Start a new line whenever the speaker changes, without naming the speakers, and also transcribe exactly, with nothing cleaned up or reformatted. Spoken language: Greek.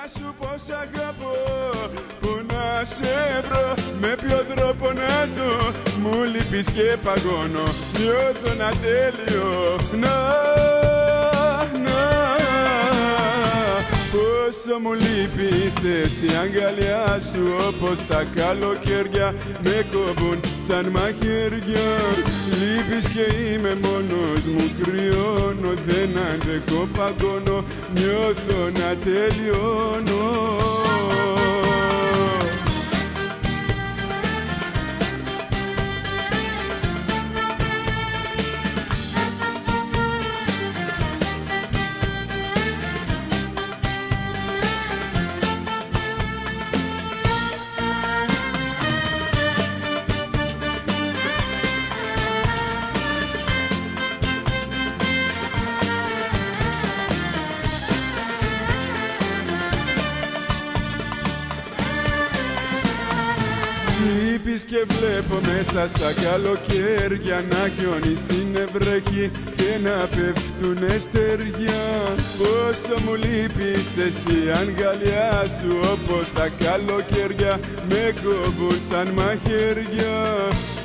σου πως αγαπώ, που να σε βρω, με ποιο τρόπο να ζω. Μου λείπεις και παγώνω, νιώθω να τελειώνω. Πόσο μου λείπεις στη αγκαλιά σου, όπως τα καλοκαίρια με κόβουν σαν μαχαίρια. Λείπεις και είμαι μόνος μου, κρυώνω, δεν αντέχω, παγώνω, νιώθω να τελειώνω. Λείπεις και βλέπω μέσα στα καλοκαίρια να χιόνι συνευρέχει και να πέφτουνε στεριά. Πόσο μου λείπεις στη αγκαλιά σου, όπως τα καλοκαίρια με κόβουν σαν μαχαίρια.